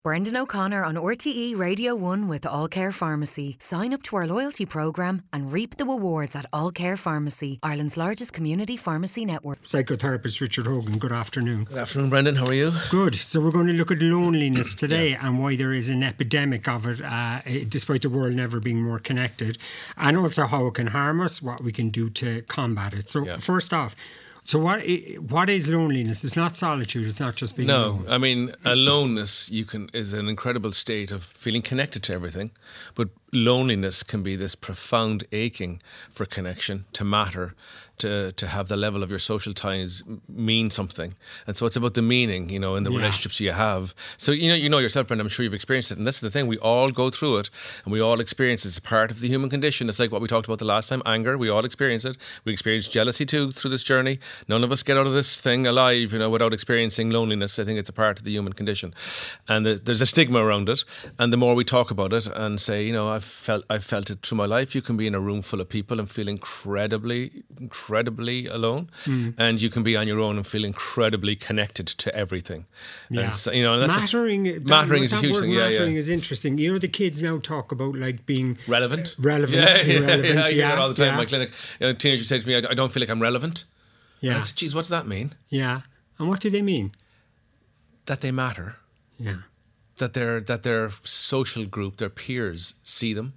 Brendan O'Connor on RTE Radio 1 with All Care Pharmacy. Sign up to our loyalty programme and reap the rewards at All Care Pharmacy, Ireland's largest community pharmacy network. Psychotherapist Richard Hogan, good afternoon. Good afternoon, Brendan. How are you? Good. So we're going to look at loneliness today and why there is an epidemic of it, despite the world never being more connected, and also how it can harm us, what we can do to combat it. So first off, so what is loneliness? It's not solitude. It's not just being alone. No, I mean, aloneness is an incredible state of feeling connected to everything, but loneliness can be this profound aching for connection, to matter, to have the level of your social ties mean something. And so it's about the meaning, in the relationships you have. So, you know yourself, Brendan, I'm sure you've experienced it. And this is the thing, we all go through it and we all experience it. It's part of the human condition. It's like what we talked about the last time, anger. We all experience it. We experience jealousy too through this journey. None of us get out of this thing alive, without experiencing loneliness. I think it's a part of the human condition. And there's a stigma around it. And the more we talk about it and say, I've felt it through my life. You can be in a room full of people and feel incredibly alone, and you can be on your own and feel incredibly connected to everything. Yeah, and so, that's mattering is a huge thing. Mattering is interesting. The kids now talk about like being relevant. Irrelevant. I hear it all the time in my clinic. Teenagers say to me, "I don't feel like I'm relevant." Yeah. And I say, "Geez, what does that mean?" Yeah. And what do they mean? That they matter. Yeah. That their social group, their peers, see them.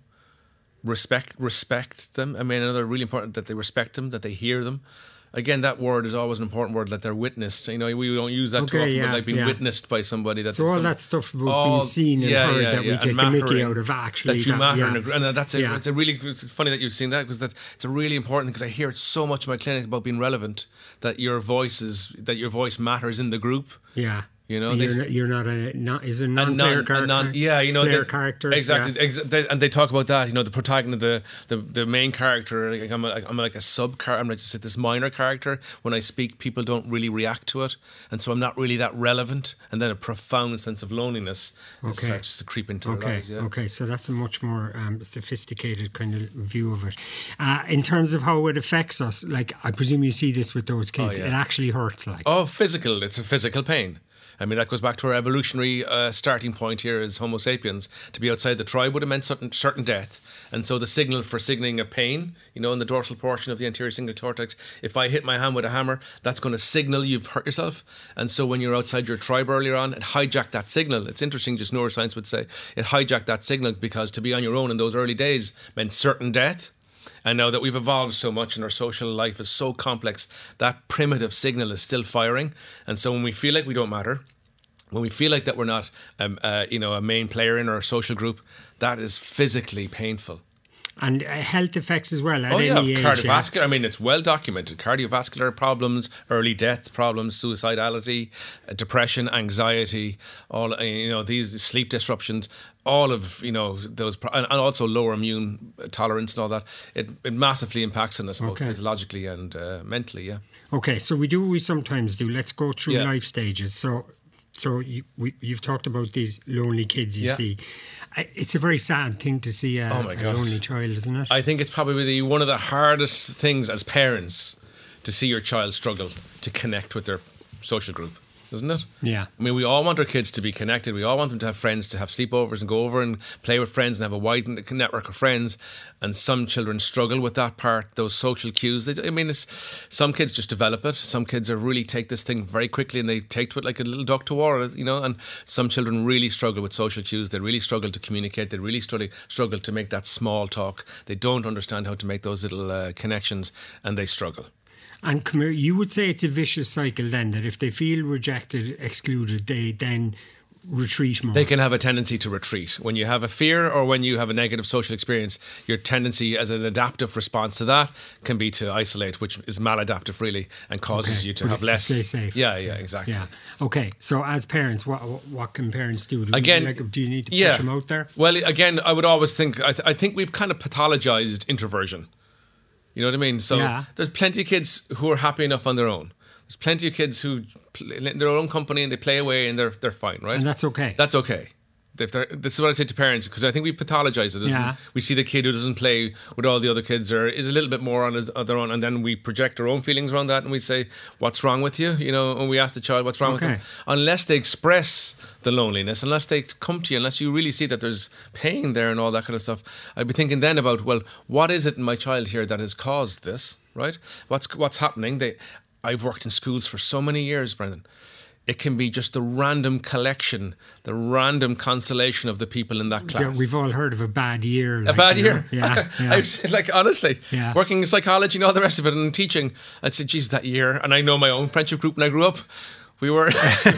Respect them. I mean, another really important, that they respect them, that they hear them. Again, that word is always an important word, that they're witnessed. We don't use that too often, but like being witnessed by somebody. So all that stuff about being seen and heard that we take the mickey out of, actually. That you matter. And that's it's funny that you've seen that, because it's a really important thing, because I hear it so much in my clinic about being relevant, that your voice matters in the group. Yeah. You're not a non-player character. Player character. Exactly. And they talk about that. The protagonist, the main character. Like I'm like a sub character. I'm like just this minor character. When I speak, people don't really react to it, and so I'm not really that relevant. And then a profound sense of loneliness starts to creep into their lives. Yeah. Okay. So that's a much more sophisticated kind of view of it. In terms of how it affects us, like I presume you see this with those kids. It actually hurts. Physical. It's a physical pain. I mean, that goes back to our evolutionary starting point here as Homo sapiens. To be outside the tribe would have meant certain death. And so the signal for signaling a pain, in the dorsal portion of the anterior cingulate cortex, if I hit my hand with a hammer, that's going to signal you've hurt yourself. And so when you're outside your tribe earlier on, it hijacked that signal. It's interesting, just neuroscience would say, it hijacked that signal, because to be on your own in those early days meant certain death. And now that we've evolved so much and our social life is so complex, that primitive signal is still firing. And so when we feel like we don't matter, when we feel like that we're not, a main player in our social group, that is physically painful. And health effects as well at any age. Cardiovascular. I mean, it's well documented. Cardiovascular problems, early death problems, suicidality, depression, anxiety, all these sleep disruptions, all of those, and also lower immune tolerance and all that. It massively impacts on us both physiologically and mentally. Yeah. Okay, so we do what we sometimes do. Let's go through life stages. So you've talked about these lonely kids you see. It's a very sad thing to see a lonely child, isn't it? I think it's probably one of the hardest things as parents, to see your child struggle to connect with their social group, isn't it? Yeah. I mean, we all want our kids to be connected. We all want them to have friends, to have sleepovers and go over and play with friends and have a wide network of friends. And some children struggle with that part, those social cues. Some kids just develop it. Some kids really take this thing very quickly and they take to it like a little duck to water, and some children really struggle with social cues. They really struggle to communicate. They really struggle to make that small talk. They don't understand how to make those little connections, and they struggle. And come here, you would say it's a vicious cycle then, that if they feel rejected, excluded, they then retreat more. They can have a tendency to retreat. When you have a fear or when you have a negative social experience, your tendency as an adaptive response to that can be to isolate, which is maladaptive really, and causes you to have less... to stay safe. Yeah, exactly. Yeah. Okay, so as parents, what can parents do? Do you need to push them out there? Well, again, I would always think... I think we've kind of pathologized introversion. You know what I mean? So there's plenty of kids who are happy enough on their own. There's plenty of kids who play in their own company and they play away and they're fine, right? And that's okay. That's okay. this is what I say to parents, because I think we pathologize it. Yeah. We see the kid who doesn't play with all the other kids or is a little bit more on their own, and then we project our own feelings around that, and we say, "What's wrong with you?" You know, and we ask the child, "What's wrong with them?" Unless they express the loneliness, unless they come to you, unless you really see that there's pain there and all that kind of stuff, I'd be thinking then about, well, what is it in my child here that has caused this? Right? What's happening? I've worked in schools for so many years, Brendan. It can be just the random collection, the random constellation of the people in that class. Yeah, we've all heard of a bad year. A bad year? Yeah. Like, honestly, working in psychology and all the rest of it and teaching, I'd say, geez, that year. And I know my own friendship group when I grew up. We were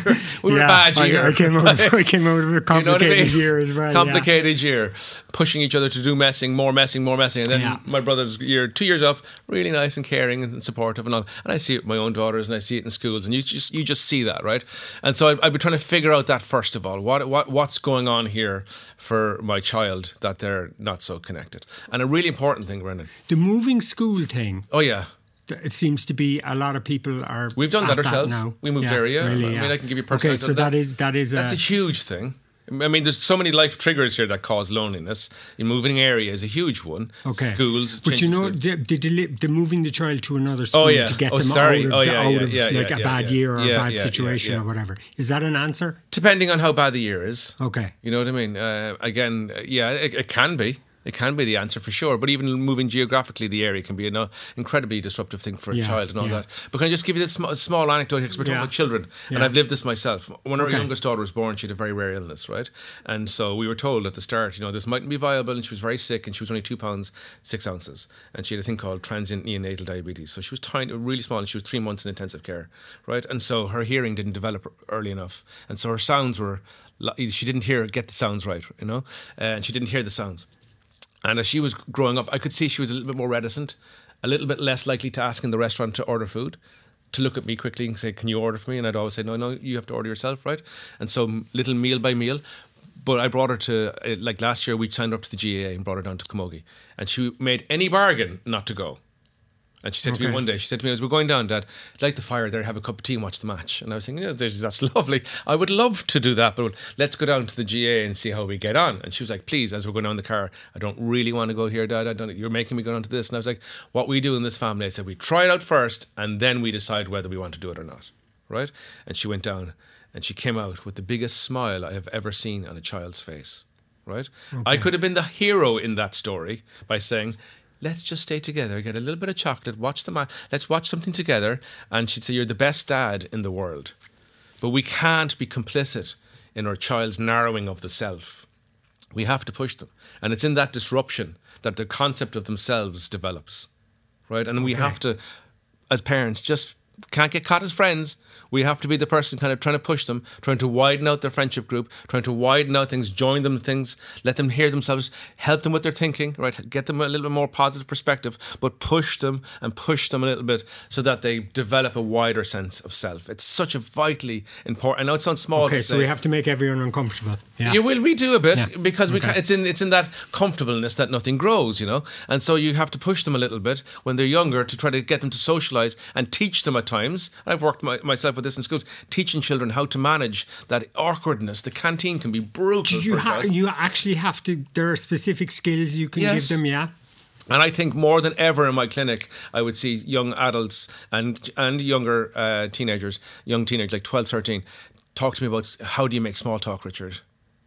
we a bad year. I came out of a complicated year as well. Complicated year, pushing each other to do more messing, and then my brother's year, 2 years up, really nice and caring and supportive and all. And I see it with my own daughters, and I see it in schools, and you just see that, right? And so I'd be trying to figure out that first of all, what's going on here for my child that they're not so connected. And a really important thing, Brendan, the moving school thing. Oh yeah. It seems to be a lot of people are. We've done that ourselves. Now. We moved area. Really, I mean, I can give you personal. Okay, so that's a huge thing. I mean, there's so many life triggers here that cause loneliness. In moving area is a huge one. Okay. Schools. But you know, the moving the child to another school to get them out of a bad year or a bad situation or whatever. Is that an answer? Depending on how bad the year is. Okay. You know what I mean? Again, it can be. It can be the answer for sure, but even moving geographically, the area can be an incredibly disruptive thing for a child and all that. But can I just give you this small anecdote here, because we're talking about children, and I've lived this myself. When our youngest daughter was born, she had a very rare illness, right? And so we were told at the start, this mightn't be viable, and she was very sick, and she was only 2 pounds 6 ounces, and she had a thing called transient neonatal diabetes. So she was tiny, really small, and she was 3 months in intensive care, right? And so her hearing didn't develop early enough, and so her sounds were, she didn't get the sounds right, and she didn't hear the sounds. And as she was growing up, I could see she was a little bit more reticent, a little bit less likely to ask in the restaurant to order food, to look at me quickly and say, "Can you order for me?" And I'd always say, no, you have to order yourself, right? And so little meal by meal. But I brought her to, like last year, we signed her up to the GAA and brought her down to Camogie. And she made any bargain not to go. And she said to me one day, as we're going down, Dad, light the fire there, have a cup of tea and watch the match. And I was thinking, that's lovely. I would love to do that, but let's go down to the GA and see how we get on. And she was like, please, as we're going down the car, I don't really want to go here, Dad. You're making me go down to this. And I was like, what we do in this family, I said, we try it out first and then we decide whether we want to do it or not. Right? And she went down and she came out with the biggest smile I have ever seen on a child's face. Right? Okay. I could have been the hero in that story by saying, let's just stay together, get a little bit of chocolate, watch the match, let's watch something together. And she'd say, you're the best dad in the world. But we can't be complicit in our child's narrowing of the self. We have to push them. And it's in that disruption that the concept of themselves develops. Right? And we have to, as parents, just can't get caught as friends. We have to be the person kind of trying to push them, trying to widen out their friendship group, trying to widen out things, join them in things, let them hear themselves, help them with their thinking, right? Get them a little bit more positive perspective, but push them a little bit so that they develop a wider sense of self. It's such a vitally important. I know it sounds small. Okay, so we have to make everyone uncomfortable. Yeah. You will. We do a bit because we. It's in that comfortableness that nothing grows, and so you have to push them a little bit when they're younger to try to get them to socialise and teach them at times. I've worked myself with this in schools, teaching children how to manage that awkwardness. The canteen can be brutal. You actually have to. There are specific skills you can give them. Yeah. And I think more than ever in my clinic, I would see young adults and younger teenagers, like 12, 13, talk to me about how do you make small talk, Richard?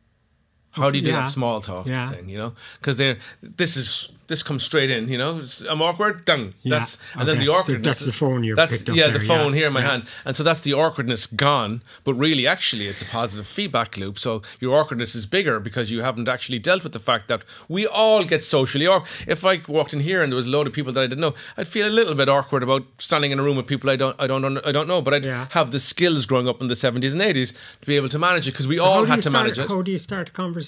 How do you do that small talk thing, Because this comes straight in, I'm awkward, done. Yeah. Then the awkwardness. That's the phone you're picked up there. The phone here in my hand. And so that's the awkwardness gone, but really actually it's a positive feedback loop. So your awkwardness is bigger because you haven't actually dealt with the fact that we all get socially awkward. If I walked in here and there was a load of people that I didn't know, I'd feel a little bit awkward about standing in a room with people I don't know, but I'd have the skills growing up in the 70s and 80s to be able to manage it because we all had to manage it. How do you start a conversation?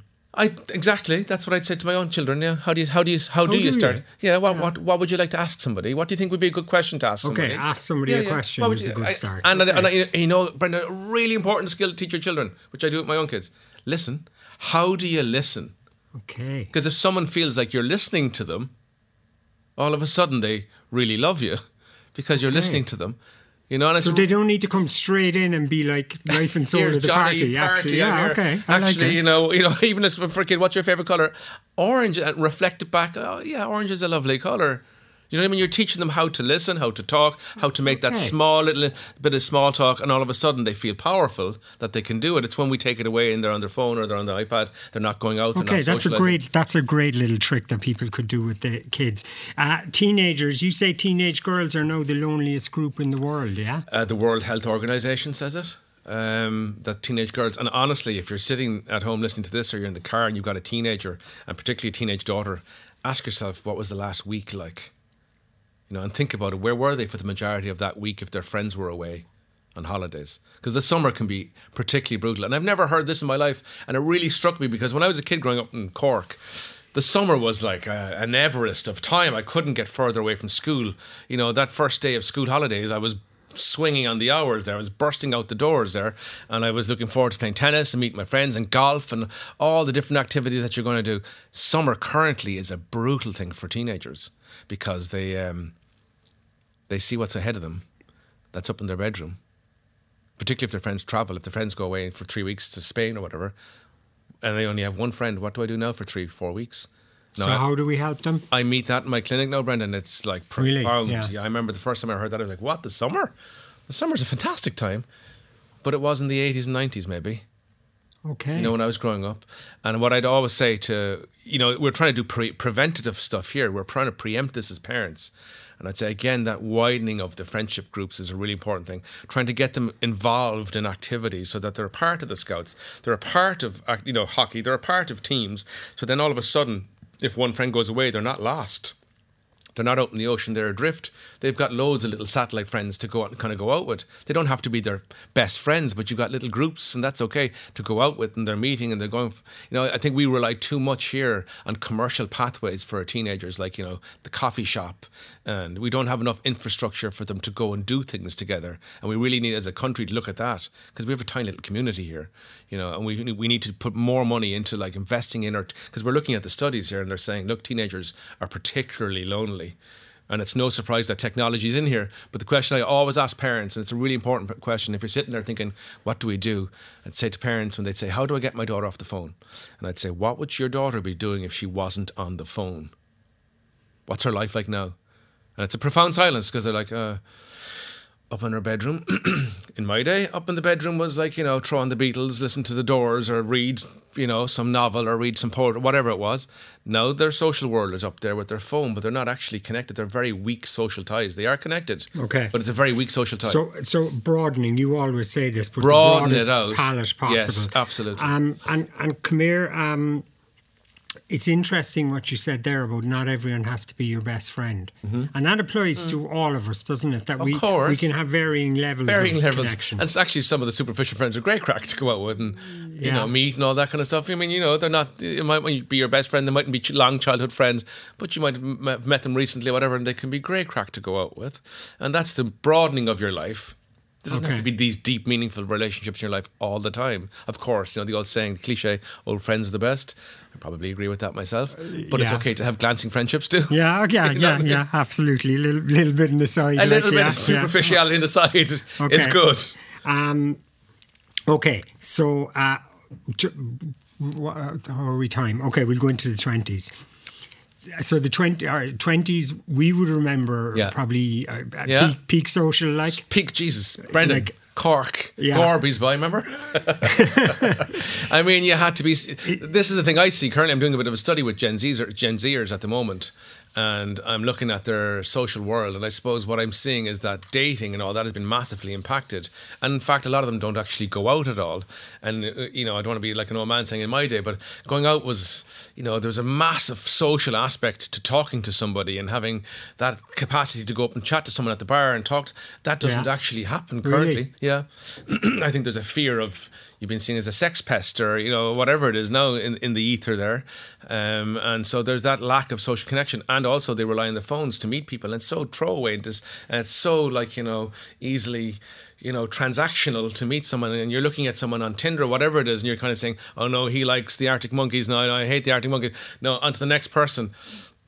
Exactly. That's what I'd say to my own children. Yeah. How do you start? Yeah. What would you like to ask somebody? What do you think would be a good question to ask somebody? Okay, ask somebody a question is a good start. And Brendan, a really important skill to teach your children, which I do with my own kids. Listen. How do you listen? Okay. Because if someone feels like you're listening to them, all of a sudden they really love you because you're listening to them. You know, and so they don't need to come straight in and be like life and soul of the party. Actually, yeah, okay. Actually, like you know, even as for a kid, what's your favorite color? Orange, and reflect it back. Oh, yeah, orange is a lovely color. You know what I mean? You're teaching them how to listen, how to talk, how to make that small little bit of small talk, and all of a sudden they feel powerful that they can do it. It's when we take it away and they're on their phone or they're on the iPad, they're not going out. Okay, that's a great little trick that people could do with the kids. Teenagers, you say teenage girls are now the loneliest group in the world, yeah? The World Health Organization says it. That teenage girls, and honestly, if you're sitting at home listening to this, or you're in the car and you've got a teenager, and particularly a teenage daughter, ask yourself, what was the last week like? You know, and think about it. Where were they for the majority of that week if their friends were away on holidays? Because the summer can be particularly brutal. And I've never heard this in my life. And it really struck me because when I was a kid growing up in Cork, the summer was like an Everest of time. I couldn't get further away from school. You know, that first day of school holidays, I was swinging on the hours there. I was bursting out the doors there, and I was looking forward to playing tennis and meeting my friends and golf and all the different activities that you're going to do. Summer currently is a brutal thing for teenagers because they see what's ahead of them. That's up in their bedroom. Particularly if their friends travel, if their friends go away for 3 weeks to Spain or whatever, and they only have one friend. What do I do now for 3-4 weeks? No, so how do we help them? I meet that in my clinic now, Brendan. It's like profound. Really? Yeah, I remember the first time I heard that, I was like, what, the summer? The summer's a fantastic time. But it was in the 80s and 90s maybe. Okay. You know, when I was growing up. And what I'd always say to, you know, we're trying to do preventative stuff here. We're trying to preempt this as parents. And I'd say, again, that widening of the friendship groups is a really important thing. Trying to get them involved in activities so that they're a part of the Scouts. They're a part of, you know, hockey. They're a part of teams. So then all of a sudden, if one friend goes away, they're not lost. They're not out in the ocean, they're adrift. They've got loads of little satellite friends to go out and kind of go out with. They don't have to be their best friends, but you've got little groups, and that's okay to go out with, and they're meeting and they're going. You know, I think we rely too much here on commercial pathways for our teenagers, like, you know, the coffee shop, and we don't have enough infrastructure for them to go and do things together. And we really need, as a country, to look at that, because we have a tiny little community here, you know, and we need to put more money into like investing in our, because we're looking at the studies here and they're saying, look, teenagers are particularly lonely. And it's no surprise that technology is in here. But the question I always ask parents, and it's a really important question, if you're sitting there thinking, what do we do? I'd say to parents when they'd say, how do I get my daughter off the phone? And I'd say, what would your daughter be doing if she wasn't on the phone? What's her life like now? And it's a profound silence because they're like, up in her bedroom. In my day, up in the bedroom was like, you know, throw on the Beatles, listen to the Doors, or read, you know, some novel or read some poetry, whatever it was. Now their social world is up there with their phone, but they're not actually connected. They're very weak social ties. They are connected, okay, but it's a very weak social tie. So broadening, you always say this, but broaden it out, palette possible. Yes, absolutely. And come here. It's interesting what you said there about not everyone has to be your best friend. Mm-hmm. And that applies to all of us, doesn't it? That we can have varying levels of connection. And it's actually some of the superficial friends are great crack to go out with and, you know, meet and all that kind of stuff. I mean, you know, they're not, it might be your best friend, they mightn't be long childhood friends, but you might have met them recently or whatever, and they can be great crack to go out with. And that's the broadening of your life. It doesn't have to be these deep, meaningful relationships in your life all the time. Of course, you know, the old saying, the cliche, old friends are the best. I probably agree with that myself. But it's okay to have glancing friendships too. Yeah, absolutely. A little bit in the side. A little bit of superficiality in the side is good. Okay, so how are we time? Okay, we'll go into the 20s. So the 20s, we would remember probably peak social, like peak Jesus, Brendan, like, Cork, Gorby's by, remember? I mean, you had to be. This is the thing I see currently. I'm doing a bit of a study with Gen Zers at the moment. And I'm looking at their social world, and I suppose what I'm seeing is that dating and all that has been massively impacted. And in fact, a lot of them don't actually go out at all. And, you know, I don't want to be like an old man saying in my day, but going out was, you know, there's a massive social aspect to talking to somebody and having that capacity to go up and chat to someone at the bar and talk. That doesn't actually happen currently. Really? Yeah. I think there's a fear of you've been seen as a sex pest or, you know, whatever it is now in the ether there. And so there's that lack of social connection. And also they rely on the phones to meet people. And it's so throwaway. And it's so, like, you know, easily, you know, transactional to meet someone. And you're looking at someone on Tinder or whatever it is, and you're kind of saying, oh no, he likes the Arctic Monkeys. No, I hate the Arctic Monkeys. No, on to the next person.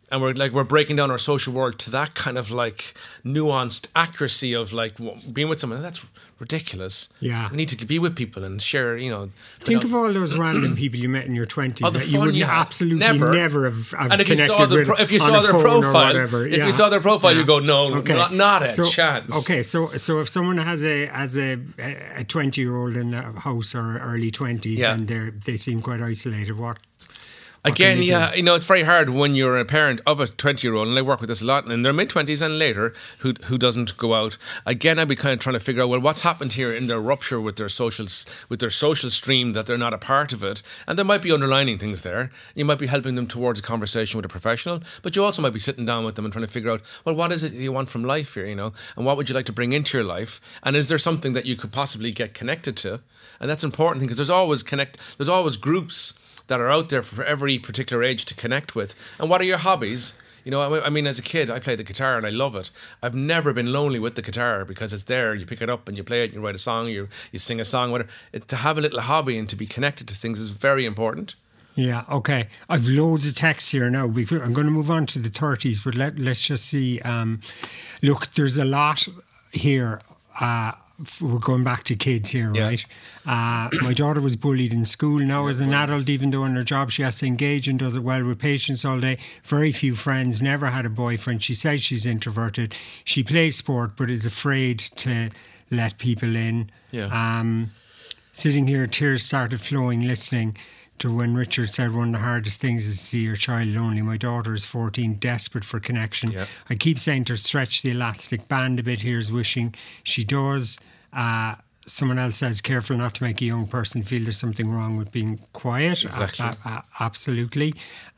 And we're breaking down our social world to that kind of like nuanced accuracy of like being with someone. That's ridiculous. Yeah. We need to be with people and share, Think of all those random people you met in your 20s that you would absolutely never have and if connected with. If you saw their profile, you saw their profile, you go, no, not a chance. Okay, so if someone has a 20-year-old in the house or early 20s and they seem quite isolated, what? Again, it's very hard when you're a parent of a 20-year-old, and I work with this a lot, and in their mid-20s and later, who doesn't go out. Again, I'd be kind of trying to figure out, well, what's happened here in their rupture with their social stream, that they're not a part of it, and there might be underlining things there. You might be helping them towards a conversation with a professional, but you also might be sitting down with them and trying to figure out, well, what is it you want from life here, and what would you like to bring into your life, and is there something that you could possibly get connected to? And that's an important thing, because there's always groups that are out there for every particular age to connect with. And what are your hobbies? I mean, as a kid, I played the guitar and I love it. I've never been lonely with the guitar because it's there. You pick it up and you play it, and you write a song, you sing a song, whatever. To have a little hobby and to be connected to things is very important. Yeah, okay. I've loads of texts here now. I'm going to move on to the 30s, but let's just see. Look, there's a lot here. We're going back to kids here, right? My daughter was bullied in school. Now as an adult, even though in her job she has to engage and does it well with patients all day. Very few friends, never had a boyfriend. She says she's introverted. She plays sport but is afraid to let people in. Sitting here, tears started flowing listening to when Richard said one of the hardest things is to see your child lonely. My daughter is 14, desperate for connection. I keep saying to her, stretch the elastic band a bit. Here's wishing she does. Someone else says, careful not to make a young person feel there's something wrong with being quiet. Exactly. Absolutely.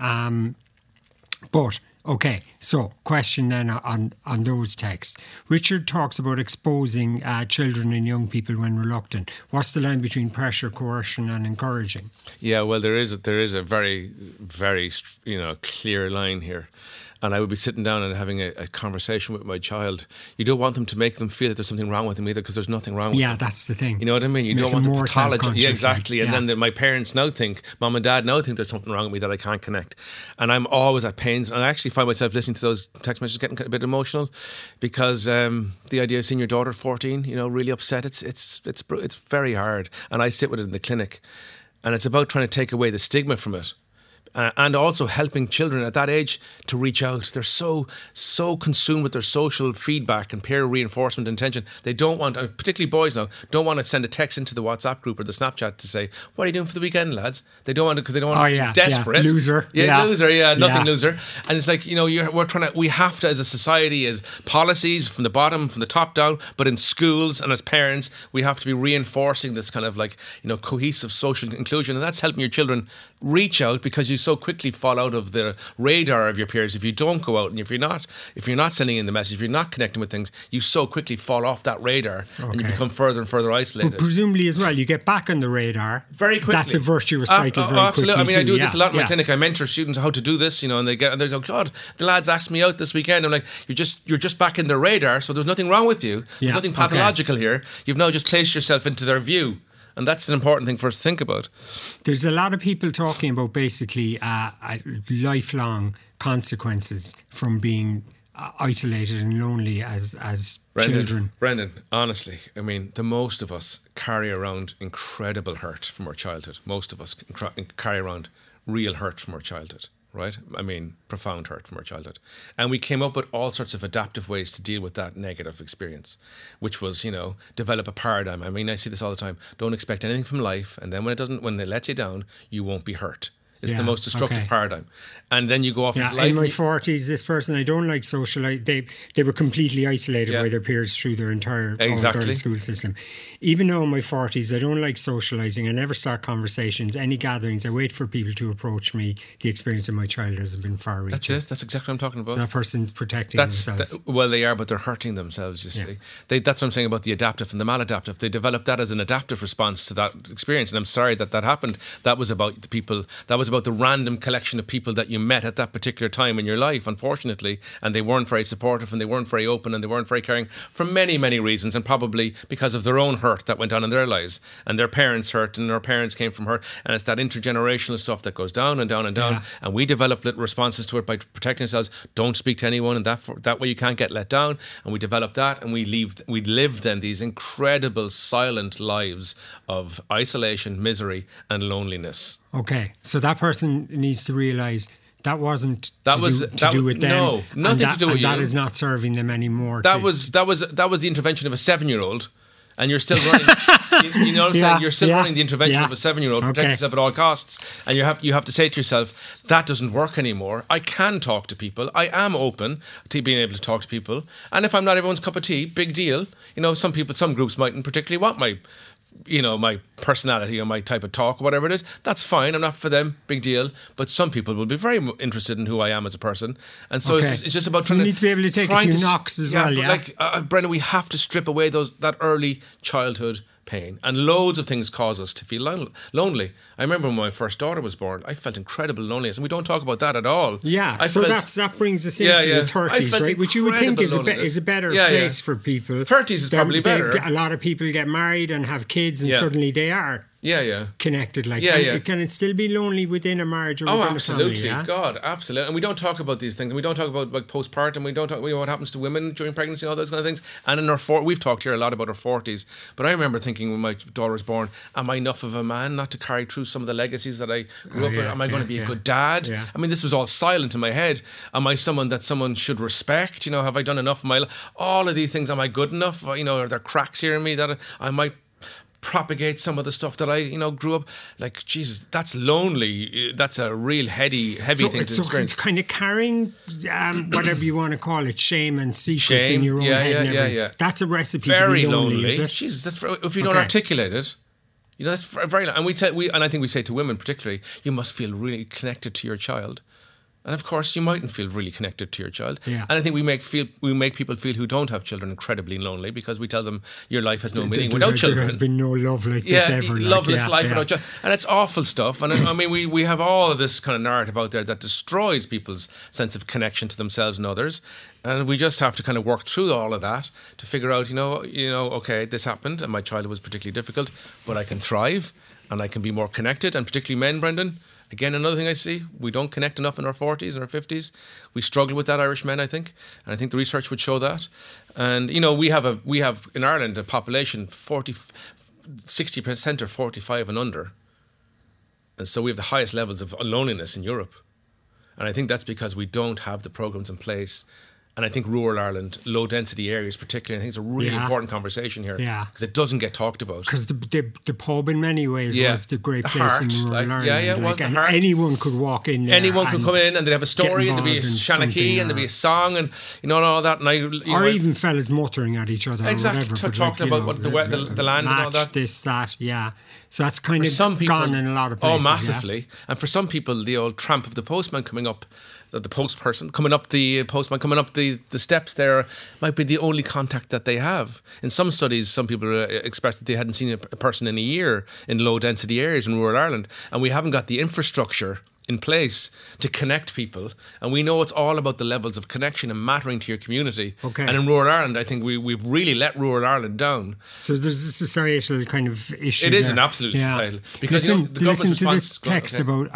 But okay, so question then on those texts. Richard talks about exposing children and young people when reluctant. What's the line between pressure, coercion and encouraging? Yeah, well, there is a very, very clear line here. And I would be sitting down and having a conversation with my child. You don't want them to make them feel that there's something wrong with them either, because there's nothing wrong with them. Yeah, that's the thing. You know what I mean? You don't want to pathologize. Yeah, exactly. And then my parents now think, mom and dad now think there's something wrong with me that I can't connect. And I'm always at pains. And I actually find myself listening to those text messages getting a bit emotional, because the idea of seeing your daughter at 14, really upset, it's very hard. And I sit with it in the clinic. And it's about trying to take away the stigma from it. And also helping children at that age to reach out. They're so consumed with their social feedback and peer reinforcement and attention. They don't want, particularly boys now, don't want to send a text into the WhatsApp group or the Snapchat to say, what are you doing for the weekend, lads? They don't want to, because they don't want to be desperate. Loser. Nothing loser. And it's like, we have to, as a society, as policies from the bottom, from the top down, but in schools and as parents, we have to be reinforcing this kind of cohesive social inclusion. And that's helping your children reach out, because you so quickly fall out of the radar of your peers if you don't go out, and if you're not sending in the message, if you're not connecting with things, you so quickly fall off that radar and you become further and further isolated. But presumably as well, you get back on the radar very quickly. That's a virtuous cycle very absolutely. quickly. I mean, I do this a lot in my clinic. I mentor students how to do this, and they're like, God, the lads asked me out this weekend. I'm like, you're just back in their radar, so there's nothing wrong with you. There's nothing pathological here. You've now just placed yourself into their view. And that's an important thing for us to think about. There's a lot of people talking about basically lifelong consequences from being isolated and lonely as children. Brendan, honestly, I mean, the most of us carry around incredible hurt from our childhood. Most of us carry around real hurt from our childhood. Right? I mean, profound hurt from our childhood. And we came up with all sorts of adaptive ways to deal with that negative experience, which was, develop a paradigm. I mean, I see this all the time. Don't expect anything from life. And then when it lets you down, you won't be hurt. It's the most destructive paradigm. And then you go off into life. In my 40s, this person, I don't like socialising. They were completely isolated by their peers through their entire all-girl school system. Even though in my 40s, I don't like socialising. I never start conversations, any gatherings. I wait for people to approach me. The experience of my childhood has been far-reaching. That's it. That's exactly what I'm talking about. So that person's protecting themselves. Well, they are, but they're hurting themselves, you see. That's what I'm saying about the adaptive and the maladaptive. They developed that as an adaptive response to that experience. And I'm sorry that happened. That was about the people, that was about about the random collection of people that you met at that particular time in your life, unfortunately, and they weren't very supportive and they weren't very open and they weren't very caring for many, many reasons, and probably because of their own hurt that went on in their lives, and their parents hurt and their parents came from hurt, and it's that intergenerational stuff that goes down and down and down, and we develop little responses to it by protecting ourselves. Don't speak to anyone, and that way you can't get let down, and we develop that, and we live then these incredible silent lives of isolation, misery and loneliness. Okay, so that person needs to realise that wasn't to do with them. No, nothing to do with you. That is not serving them anymore. That was the intervention of a 7-year-old, and you're still running. you know what I'm saying? You're still running the intervention of a 7-year-old. Protect yourself at all costs, and you have to say to yourself, that doesn't work anymore. I can talk to people. I am open to being able to talk to people, and if I'm not everyone's cup of tea, big deal. You know, some groups mightn't particularly want my personality or my type of talk, or whatever it is. That's fine. I'm not for them. Big deal. But some people will be very interested in who I am as a person. And so it's just about trying to... You need to be able to take a few knocks as well, yeah? Like, Brendan, we have to strip away that early childhood pain. And loads of things cause us to feel lonely. I remember when my first daughter was born, I felt incredible loneliness. And we don't talk about that at all. Yeah, that brings us into the 30s, right? Which you would think is a better place for people. 30s is probably better. A lot of people get married and have kids, and suddenly they are connected. Can it still be lonely within a marriage or within absolutely. a family? Yeah? God, absolutely. And we don't talk about these things. And we don't talk about like postpartum. We don't talk about what happens to women during pregnancy and all those kind of things. And in we've talked here a lot about our 40s. But I remember thinking when my daughter was born, am I enough of a man not to carry through some of the legacies that I grew up with? Am I going to be a good dad? Yeah. I mean, this was all silent in my head. Am I someone that someone should respect? You know, have I done enough in my life? All of these things, am I good enough? You know, are there cracks here in me that I might propagate some of the stuff that I, grew up like? Jesus, that's lonely. That's a real heavy thing to experience. It's kind of carrying whatever you want to call it, shame and secrets in your own head. Yeah. That's a recipe very to be lonely. Lonely. Is it? Jesus, if you don't articulate it. That's very. And and I think we say to women particularly, you must feel really connected to your child. And of course, you mightn't feel really connected to your child. Yeah. And I think we make people feel who don't have children incredibly lonely, because we tell them your life has no meaning without children. There has been no love like this ever. Loveless life without children. And it's awful stuff. And I mean, we have all of this kind of narrative out there that destroys people's sense of connection to themselves and others. And we just have to kind of work through all of that to figure out, okay, this happened and my childhood was particularly difficult, but I can thrive and I can be more connected. And particularly men, Brendan. Again, another thing I see, we don't connect enough in our 40s and our 50s. We struggle with that, Irish men, I think. And I think the research would show that. And, we have in Ireland a population 60% are 45 and under. And so we have the highest levels of loneliness in Europe. And I think that's because we don't have the programmes in place. And I think rural Ireland, low density areas particularly, I think it's a really important conversation here. Yeah. Because it doesn't get talked about. Because the pub in many ways was the great place in rural Ireland. Yeah, it was the heart. Anyone could walk in there. Anyone could come in and they'd have a story and there'd be a shanachie and there'd be a song and all that. And even fellas muttering at each other. Exactly. Or whatever, talking about the land and all that. This, that, yeah. So that's kind of gone in a lot of places. Oh, massively. Yeah. And for some people, the old tramp of the postman coming up, the postman coming up the steps there might be the only contact that they have. In some studies, some people expressed that they hadn't seen a person in a year in low density areas in rural Ireland, and we haven't got the infrastructure in place to connect people. And we know it's all about the levels of connection and mattering to your community. Okay. And in rural Ireland, I think we've really let rural Ireland down. So there's a societal kind of issue. It is an absolute societal. Because listen to this text about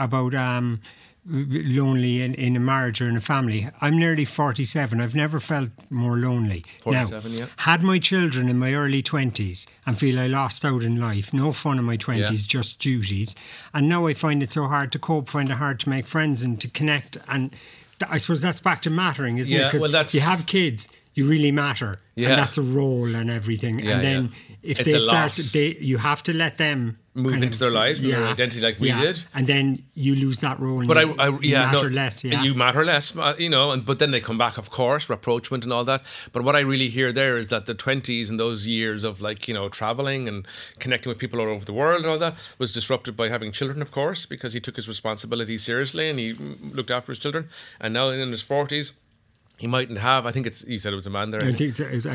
lonely in a marriage or in a family. I'm nearly 47. I've never felt more lonely. 47, now, had my children in my early 20s and feel I lost out in life. No fun in my 20s, just duties. And now I find it so hard to cope, find it hard to make friends and to connect. And I suppose that's back to mattering, isn't it? Because you have kids, you really matter. Yeah. And that's a role and everything. Yeah, and then if they start, you have to let them move into their lives and their identity like we did. And then you lose that role. But you matter less. Yeah. You matter less, but then they come back, of course, rapprochement and all that. But what I really hear there is that the 20s and those years of traveling and connecting with people all over the world and all that was disrupted by having children, of course, because he took his responsibility seriously and he looked after his children. And now in his 40s, He mightn't have. I think you said it was a man there. I think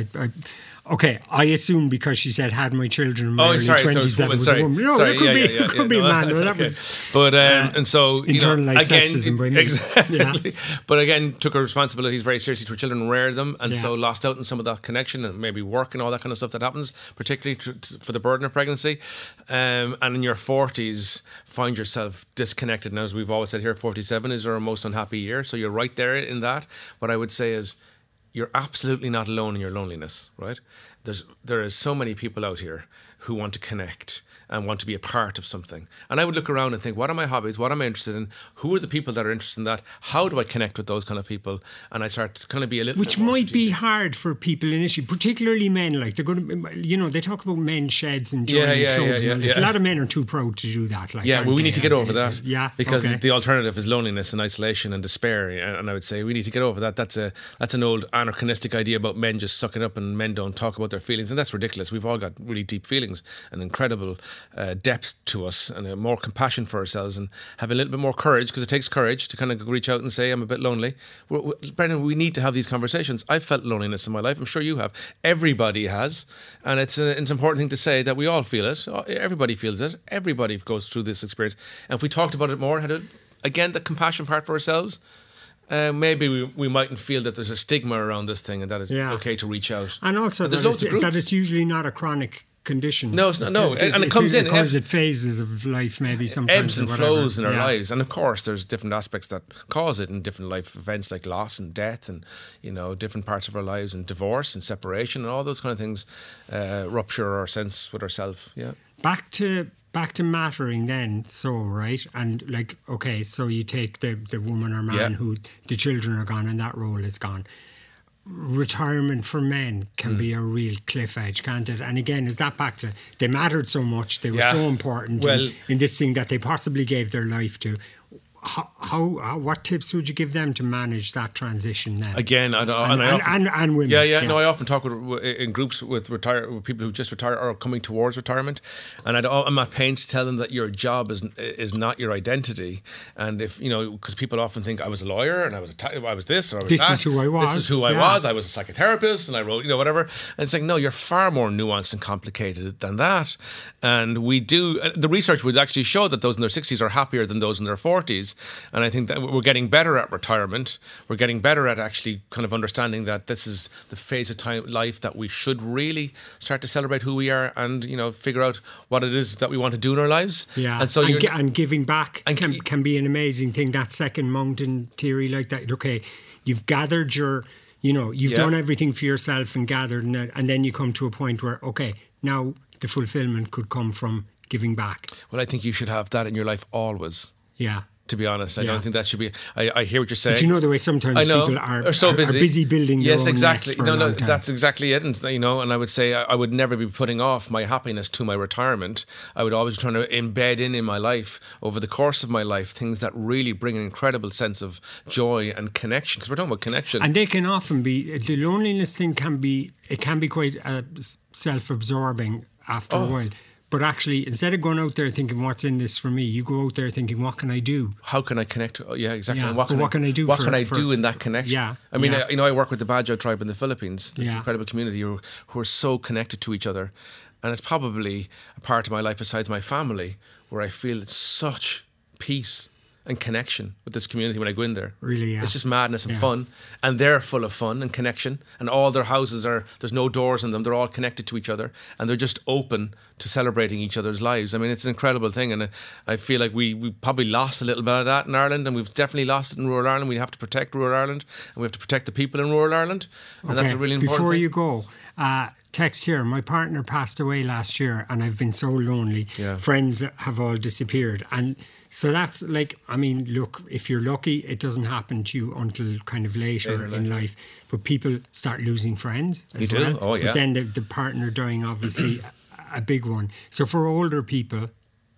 okay, I assume because she said had my children in my early 20s that it was a woman. No, it could be a man. No, that was, but and so internalized again, sexism by me. Exactly. Yeah. But again, took her responsibilities very seriously to her children, reared them, and so lost out on some of that connection and maybe work and all that kind of stuff that happens, particularly for the burden of pregnancy. And in your 40s, find yourself disconnected. Now, as we've always said here, 47 is our most unhappy year. So you're right there in that. What I would say is, you're absolutely not alone in your loneliness, right? There is so many people out here who want to connect and want to be a part of something. And I would look around and think, what are my hobbies? What am I interested in? Who are the people that are interested in that? How do I connect with those kind of people? And I start to kind of be a little Which might be hard for people initially, particularly men. Like, they're going to, they talk about men's sheds and joining clubs. A lot of men are too proud to do that. Like, we need to get over that. Yeah. Because the alternative is loneliness and isolation and despair. And I would say we need to get over that. That's an old anachronistic idea about men just sucking up and men don't talk about their feelings. And that's ridiculous. We've all got really deep feelings and incredible depth to us and more compassion for ourselves and have a little bit more courage, because it takes courage to kind of reach out and say, I'm a bit lonely. Brendan, we need to have these conversations. I've felt loneliness in my life. I'm sure you have. Everybody has. And it's an important thing to say that we all feel it. Everybody feels it. Everybody goes through this experience. And if we talked about it more, again, the compassion part for ourselves, maybe we mightn't feel that there's a stigma around this thing and that it's okay to reach out. And also that it's usually not a chronic condition. No, it's not, and it comes in. It phases of life, maybe sometimes. Ebbs and flows in our lives. And of course, there's different aspects that cause it in different life events like loss and death and, different parts of our lives and divorce and separation and all those kind of things rupture our sense with ourselves. Yeah. Back to mattering then, so, right? And like, okay, so you take the woman or man who the children are gone and that role is gone. Retirement for men can be a real cliff edge, can't it? And again, is that back to they mattered so much, they were so important in this thing that they possibly gave their life to. What tips would you give them to manage that transition then? Again, and women. No, I often talk in groups with people who just retire or are coming towards retirement, and I'm at pains to tell them that your job is not your identity. And if because people often think I was a lawyer and I was this or I was this that. Is who I was. This is who I was. I was a psychotherapist and I wrote whatever. And it's like, no, you're far more nuanced and complicated than that. And the research would actually show that those in their 60s are happier than those in their 40s. And I think that we're getting better at retirement. We're getting better at actually kind of understanding that this is the phase of life that we should really start to celebrate who we are and, figure out what it is that we want to do in our lives. Yeah, and giving back can be an amazing thing. That second mountain theory like that. Okay, you've gathered you've done everything for yourself and gathered, and then you come to a point where, okay, now the fulfillment could come from giving back. Well, I think you should have that in your life always. Yeah. To be honest, I don't think that should be. I hear what you're saying. But the way sometimes people are so busy building their own exactly. nest for a long time. That's exactly it. And and I would say I would never be putting off my happiness to my retirement. I would always be trying to embed in my life over the course of my life things that really bring an incredible sense of joy and connection. Because we're talking about connection, and they can often be the loneliness thing can be quite self-absorbing after a while. But actually, instead of going out there thinking, what's in this for me, you go out there thinking, what can I do? How can I connect? Yeah, exactly. Yeah. And what can I do? What can I do in that connection? Yeah. I mean, I work with the Badjo tribe in the Philippines, this incredible community who are so connected to each other. And it's probably a part of my life besides my family where I feel it's such peace and connection with this community when I go in there. Really, yeah. It's just madness and fun. And they're full of fun and connection. And all their houses there's no doors in them. They're all connected to each other. And they're just open to celebrating each other's lives. I mean, it's an incredible thing. And I feel like we probably lost a little bit of that in Ireland. And we've definitely lost it in rural Ireland. We have to protect rural Ireland. And we have to protect the people in rural Ireland. And that's a really important thing. Before you go, text here. My partner passed away last year and I've been so lonely. Yeah. Friends have all disappeared. And so that's like, I mean, look, if you're lucky, it doesn't happen to you until kind of later in life. But people start losing friends as well. Do? Oh, yeah. But then the partner dying, obviously, a big one. So for older people,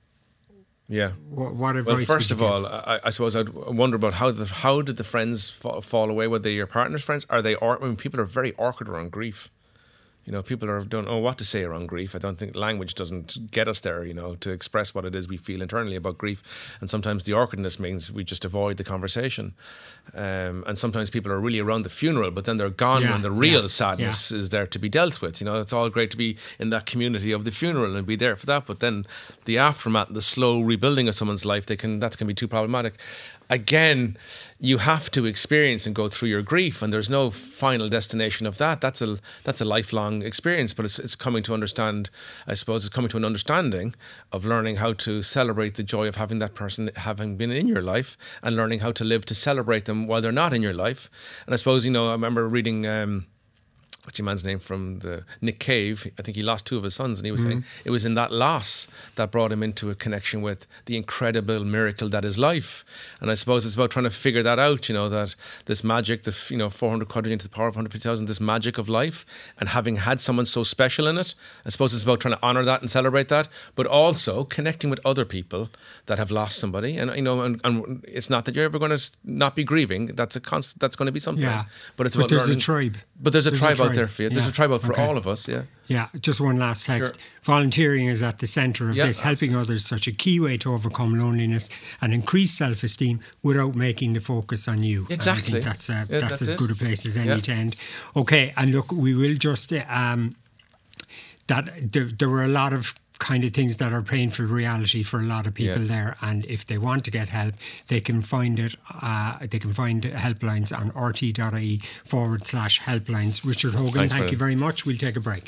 what advice? Well, first of all, I suppose I'd wonder about how did the friends fall away? Were they your partner's friends? Are they? People are very awkward around grief. People don't know what to say around grief. I don't think language doesn't get us there, to express what it is we feel internally about grief. And sometimes the awkwardness means we just avoid the conversation. And sometimes people are really around the funeral, but then they're gone when the real sadness is there to be dealt with. It's all great to be in that community of the funeral and be there for that, but then the aftermath, the slow rebuilding of someone's life, that can be too problematic. Again, you have to experience and go through your grief, and there's no final destination of that. That's a lifelong experience, but it's coming to understand, I suppose, it's coming to an understanding of learning how to celebrate the joy of having that person having been in your life, and learning how to live to celebrate them while they're not in your life. And I suppose, I remember reading what's your man's name from Nick Cave? I think he lost 2 of his sons, and he was saying it was in that loss that brought him into a connection with the incredible miracle that is life. And I suppose it's about trying to figure that out, that this magic, the 400 quadrillion to the power of 150,000, this magic of life, and having had someone so special in it. I suppose it's about trying to honour that and celebrate that, but also connecting with other people that have lost somebody. And and it's not that you're ever going to not be grieving. That's that's going to be something. Yeah. But it's about there's learning. a tribe. But there's a tribe out there for you. There's a tribe out for Okay. all of us, yeah. Yeah, just one last text. Sure. Volunteering is at the centre of this. Helping others is such a key way to overcome loneliness and increase self-esteem without making the focus on you. Exactly. And I think that's as good a place as any Yeah. to end. Okay, and look, we will just... there were a lot of kind of things that are painful reality for a lot of people there, and if they want to get help, they can find it. They can find helplines on rt.ie/helplines. Richard Hogan, thank you very much. We'll take a break.